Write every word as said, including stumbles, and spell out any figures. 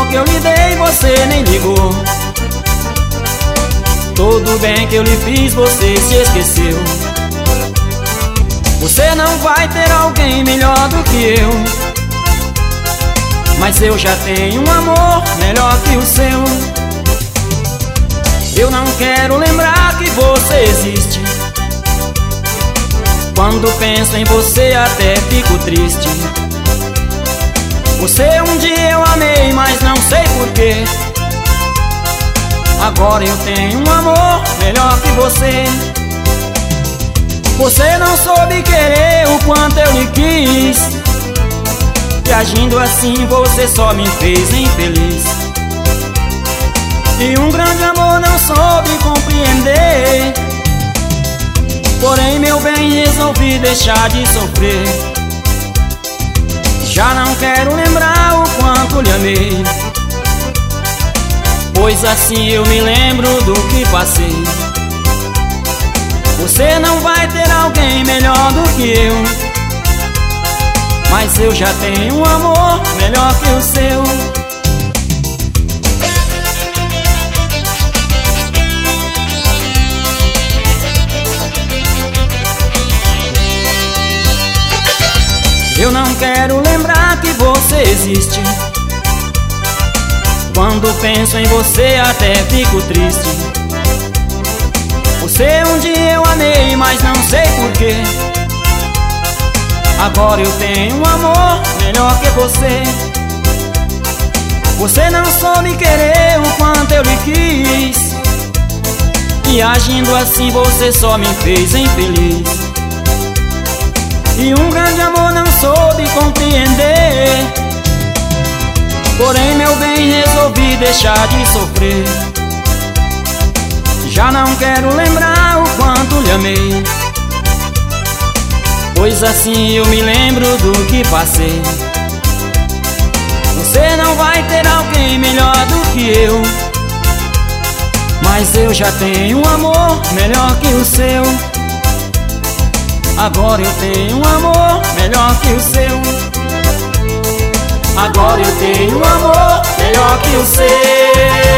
que eu lhe dei você nem ligou. Todo bem que eu lhe fiz você se esqueceu. Você não vai ter alguém melhor do que eu, mas eu já tenho um amor melhor que o seu. Eu não quero lembrar que você existe. Quando penso em você até fico triste. Você um dia eu amei, mas não sei porquê. Agora eu tenho um amor melhor que você. Você não soube querer o quanto eu lhe quis, e agindo assim você só me fez infeliz. E um grande amor não soube compreender. Porém, meu bem, resolvi deixar de sofrer. Já não quero lembrar o quanto lhe amei, pois assim eu me lembro do que passei. Você não vai ter alguém melhor do que eu, mas eu já tenho um amor melhor que o seu. Eu não quero lembrar que você existe. Quando penso em você até fico triste. Você um dia eu amei, mas não sei porquê. Agora eu tenho um amor melhor que você. Você não soube querer o quanto eu lhe quis, e agindo assim você só me fez infeliz. E um grande amor não soube compreender. Porém, meu bem, resolvi deixar de sofrer. Já não quero lembrar o quanto lhe amei, pois assim eu me lembro do que passei. Você não vai ter alguém melhor do que eu, mas eu já tenho um amor melhor que o seu. Agora eu tenho um amor melhor que o seu. Agora eu tenho um amor melhor que o seu.